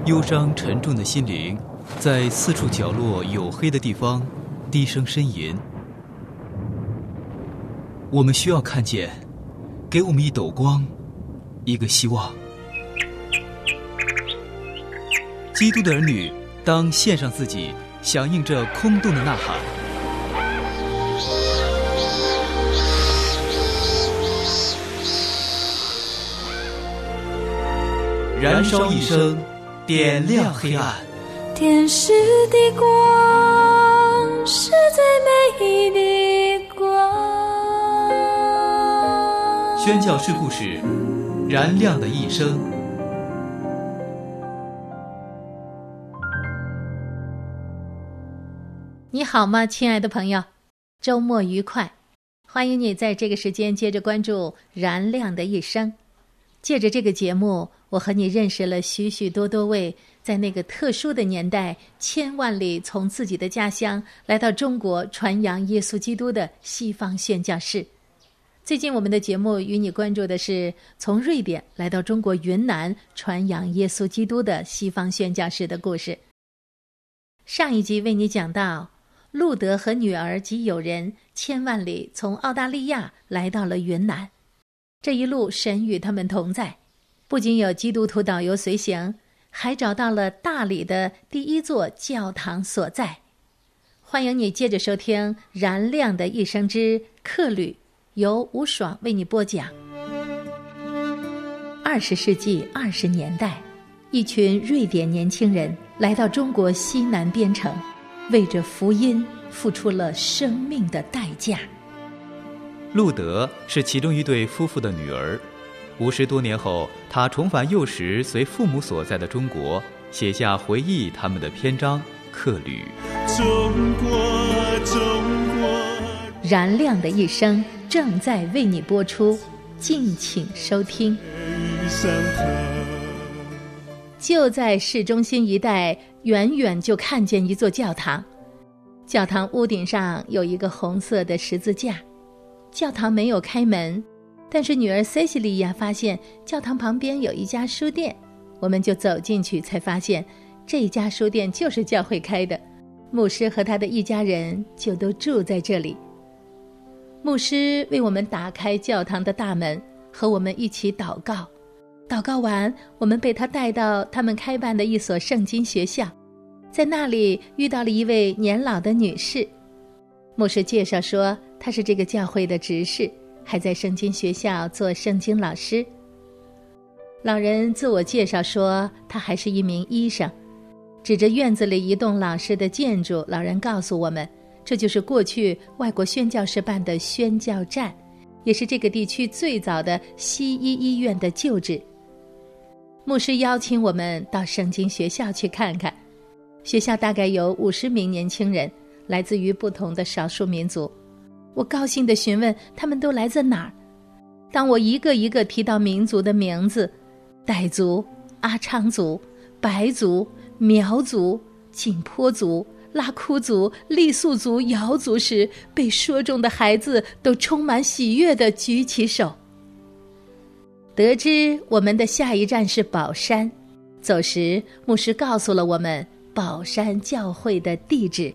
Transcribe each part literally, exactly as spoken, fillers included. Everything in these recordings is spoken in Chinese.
忧伤沉重的心灵在四处角落黝黑的地方低声呻吟。我们需要看见，给我们一斗光，一个希望。基督的儿女当献上自己，响应着空洞的呐喊。燃烧一生，点亮黑暗。 天使的光是最美的光。 宣教士故事，燃亮的一生。 你好吗，亲爱的朋友？周末愉快！欢迎你在这个时间接着关注燃亮的一生。借着这个节目，我和你认识了许许多多位在那个特殊的年代千万里从自己的家乡来到中国传扬耶稣基督的西方宣教士。最近我们的节目与你关注的是从瑞典来到中国云南传扬耶稣基督的西方宣教士的故事。上一集为你讲到路德和女儿及友人千万里从澳大利亚来到了云南，这一路神与他们同在，不仅有基督徒导游随行，还找到了大理的第一座教堂所在。欢迎你接着收听燃亮的一生之客旅，由吴爽为你播讲。二十世纪二十年代，一群瑞典年轻人来到中国西南边城，为着福音付出了生命的代价。 路德是其中一对夫妇的女儿，五十多年后，她重返幼时随父母所在的中国，写下回忆他们的篇章《客旅》。 中国，中国， 燃亮的一生正在为你播出，敬请收听。就在市中心一带，远远就看见一座教堂，教堂屋顶上有一个红色的十字架。教堂没有开门，但是女儿塞西利亚发现教堂旁边有一家书店，我们就走进去，才发现这家书店就是教会开的，牧师和他的一家人就都住在这里。牧师为我们打开教堂的大门，和我们一起祷告。祷告完，我们被他带到他们开办的一所圣经学校，在那里遇到了一位年老的女士。牧师介绍说，她是这个教会的执事，还在圣经学校做圣经老师。老人自我介绍说，他还是一名医生。指着院子里一栋老式的建筑，老人告诉我们，这就是过去外国宣教士办的宣教站，也是这个地区最早的西医医院的旧址。牧师邀请我们到圣经学校去看看，学校大概有五十名年轻人，来自于不同的少数民族。我高兴地询问他们都来自哪儿。当我一个一个提到民族的名字，傣族、阿昌族、白族、苗族、景颇族、拉祜族、傈僳族、瑶族时，被说中的孩子都充满喜悦地举起手。得知我们的下一站是宝山，走时牧师告诉了我们宝山教会的地址。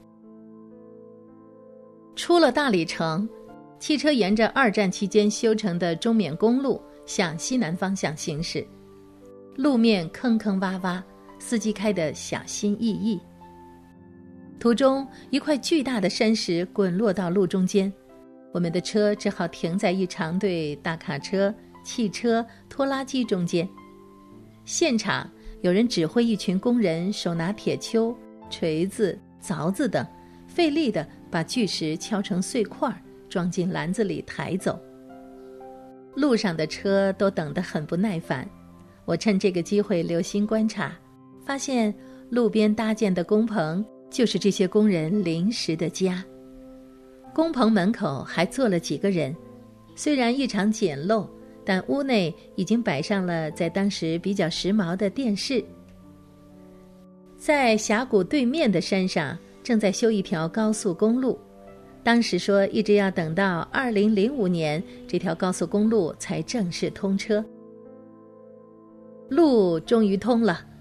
出了大理城，汽车沿着二战期间修成的中缅公路向西南方向行驶，路面坑坑洼洼，司机开得小心翼翼。途中，一块巨大的山石滚落到路中间，我们的车只好停在一长队大卡车、汽车、拖拉机中间。现场有人指挥一群工人手拿铁锹、锤子、凿子等，费力地把巨石敲成碎块，装进篮子里抬走。路上的车都等得很不耐烦，我趁这个机会留心观察，发现路边搭建的工棚就是这些工人临时的家。工棚门口还坐了几个人，虽然异常简陋，但屋内已经摆上了在当时比较时髦的电视。在峡谷对面的山上正在修一条高速公路，当时说一直要等到二零零五年这条高速公路才正式通车。路终于通了，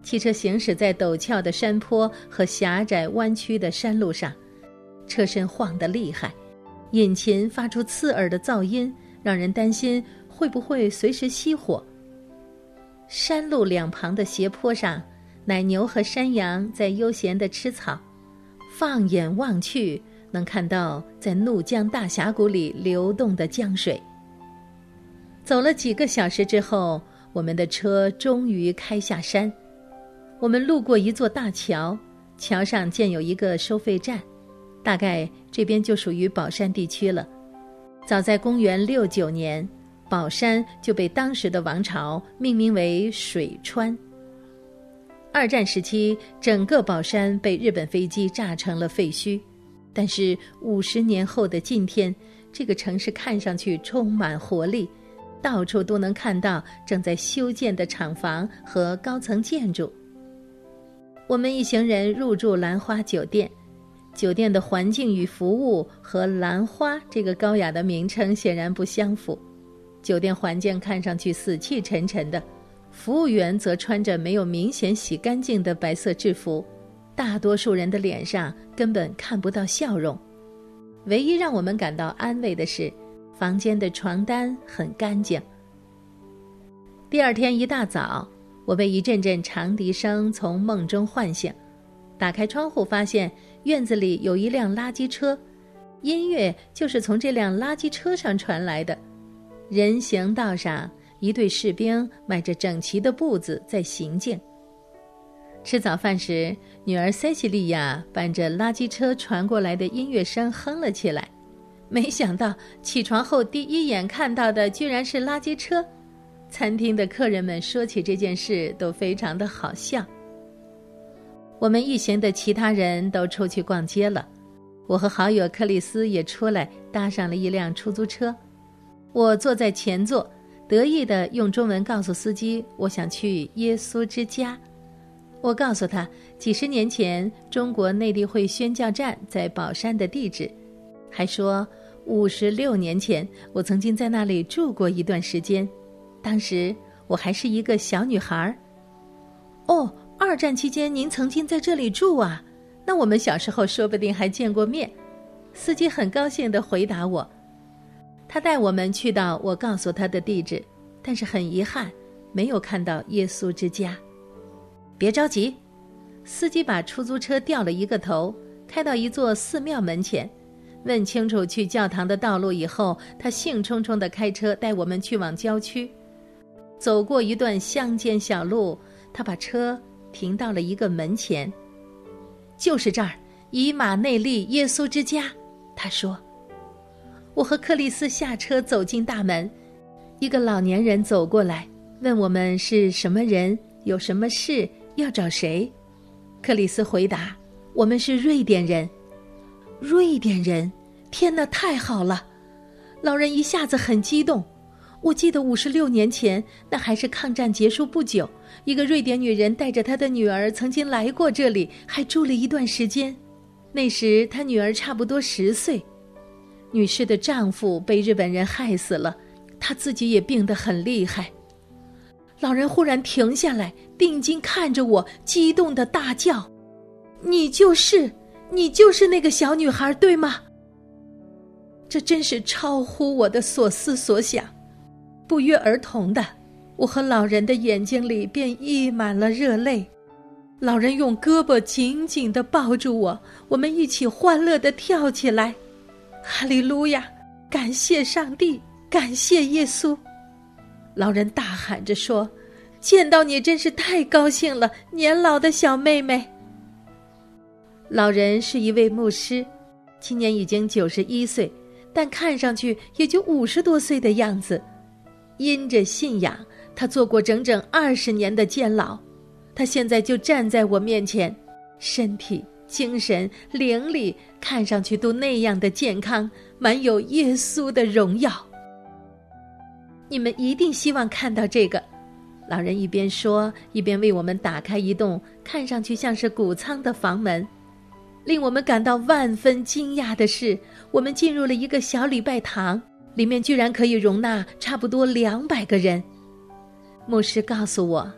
汽车行驶在陡峭的山坡和狭窄弯曲的山路上，车身晃得厉害，引擎发出刺耳的噪音，让人担心会不会随时熄火。山路两旁的斜坡上，奶牛和山羊在悠闲地吃草，放眼望去，能看到在怒江大峡谷里流动的江水。走了几个小时之后，我们的车终于开下山。我们路过一座大桥，桥上建有一个收费站，大概这边就属于宝山地区了。早在公元六九年，宝山就被当时的王朝命名为水川。二战时期，整个宝山被日本飞机炸成了废墟，但是五十年后的今天，这个城市看上去充满活力，到处都能看到正在修建的厂房和高层建筑。我们一行人入住兰花酒店，酒店的环境与服务和兰花这个高雅的名称显然不相符。酒店环境看上去死气沉沉的，服务员则穿着没有明显洗干净的白色制服，大多数人的脸上根本看不到笑容。唯一让我们感到安慰的是，房间的床单很干净。第二天一大早，我被一阵阵长笛声从梦中唤醒，打开窗户发现院子里有一辆垃圾车，音乐就是从这辆垃圾车上传来的。人行道上，一队士兵迈着整齐的步子在行进。吃早饭时，女儿塞西利亚伴着垃圾车传过来的音乐声哼了起来。没想到起床后第一眼看到的居然是垃圾车。餐厅的客人们说起这件事都非常的好笑。我们一行的其他人都出去逛街了，我和好友克里斯也出来搭上了一辆出租车。我坐在前座，得意地用中文告诉司机我想去耶稣之家。我告诉他几十年前中国内地会宣教站在宝山的地址，还说五十六年前我曾经在那里住过一段时间，当时我还是一个小女孩。哦，二战期间您曾经在这里住啊？那我们小时候说不定还见过面。司机很高兴地回答我。他带我们去到我告诉他的地址，但是很遗憾，没有看到耶稣之家。别着急，司机把出租车调了一个头，开到一座寺庙门前，问清楚去教堂的道路以后，他兴冲冲地开车带我们去往郊区。走过一段乡间小路，他把车停到了一个门前。就是这儿，以马内利耶稣之家，他说。我和克里斯下车走进大门，一个老年人走过来，问我们是什么人，有什么事，要找谁。克里斯回答，我们是瑞典人。瑞典人，天哪，太好了！老人一下子很激动。我记得五十六年前，那还是抗战结束不久，一个瑞典女人带着她的女儿曾经来过这里，还住了一段时间。那时她女儿差不多十岁。女士的丈夫被日本人害死了，她自己也病得很厉害。老人忽然停下来，定睛看着我，激动地大叫：你就是你就是那个小女孩，对吗？这真是超乎我的所思所想。不约而同的，我和老人的眼睛里便溢满了热泪。老人用胳膊紧紧地抱住我，我们一起欢乐地跳起来。哈利路亚，感谢上帝，感谢耶稣。老人大喊着说，见到你真是太高兴了，年老的小妹妹。老人是一位牧师，今年已经九十一岁，但看上去也就五十多岁的样子。因着信仰，他做过整整二十年的监牢。他现在就站在我面前，身体、精神、灵里看上去都那样的健康，满有耶稣的荣耀。你们一定希望看到这个。老人一边说，一边为我们打开一栋看上去像是谷仓的房门。令我们感到万分惊讶的是，我们进入了一个小礼拜堂，里面居然可以容纳差不多两百个人。牧师告诉我，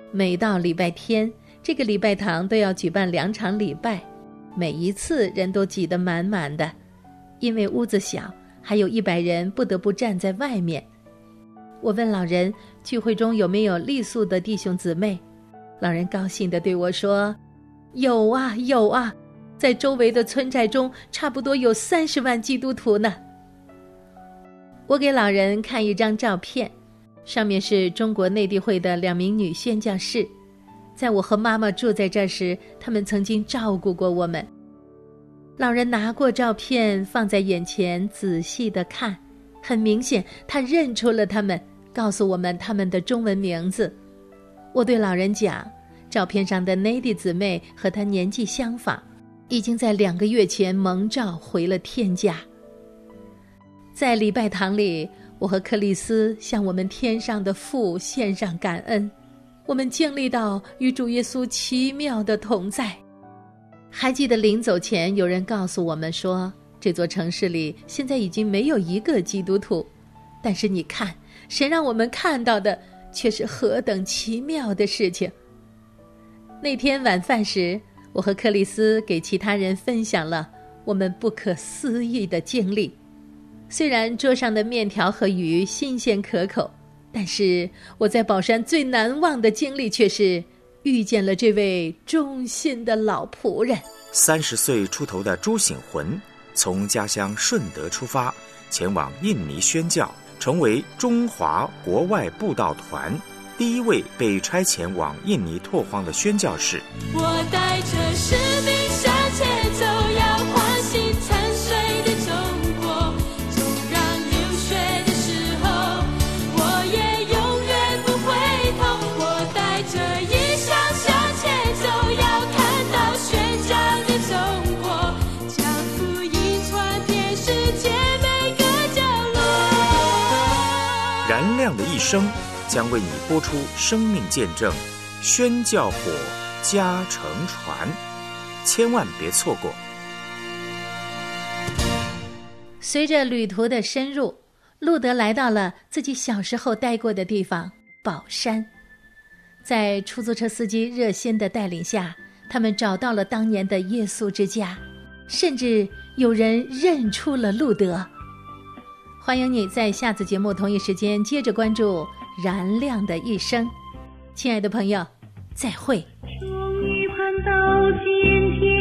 每到礼拜天，这个礼拜堂都要举办两场礼拜，每一次人都挤得满满的，因为屋子小，还有一百人不得不站在外面。我问老人，聚会中有没有傈僳的弟兄姊妹？老人高兴地对我说，有啊有啊，在周围的村寨中差不多有三十万基督徒呢。我给老人看一张照片，上面是中国内地会的两名女宣教士，在我和妈妈住在这时，他们曾经照顾过我们。老人拿过照片放在眼前仔细地看，很明显他认出了他们，告诉我们他们的中文名字。我对老人讲，照片上的内地姊妹和他年纪相仿，已经在两个月前蒙召回了天家。在礼拜堂里，我和克里斯向我们天上的父献上感恩，我们经历到与主耶稣奇妙的同在。还记得临走前有人告诉我们说，这座城市里现在已经没有一个基督徒，但是你看，神让我们看到的却是何等奇妙的事情。那天晚饭时，我和克里斯给其他人分享了我们不可思议的经历。虽然桌上的面条和鱼新鲜可口，但是我在宝山最难忘的经历却是遇见了这位忠心的老仆人。 三十岁出头的朱醒魂从家乡顺德出发，前往印尼宣教，成为中华国外布道团第一位被差遣往印尼拓荒的宣教士。 我带着使命向前走，要唤醒沉睡的中国，纵然流血的时候，我也永远不回头。我带着异象向前走，要看到宣教的中国，将福音传遍世界每个角落。 燃亮的一生将为你播出生命见证，宣教火加成传，千万别错过。 随着旅途的深入，路德来到了自己小时候待过的地方宝山。在出租车司机热心的带领下，他们找到了当年的耶稣之家，甚至有人认出了路德。欢迎你在下次节目同一时间接着关注燃亮的一生。亲爱的朋友，再会。 终于盼到今天。